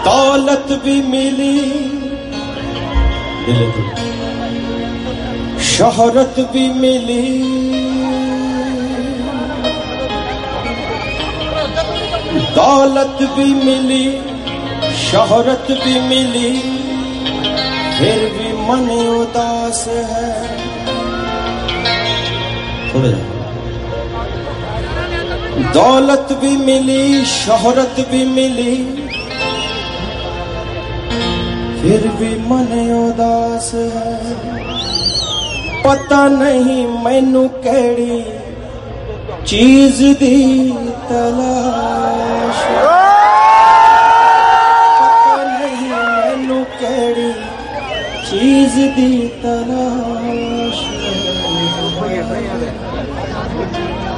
दौलत भी मिली, शोहरत भी मिली, दौलत भी मिली, शोहरत भी मिली, फिर भी मन उदास है। थोड़े दौलत भी मिली, शोहरत भी मिली, फिर भी मन उदास है। पता नहीं मैनू केड़ी चीज दी तलाश, पता नहीं मैनू केड़ी चीज दी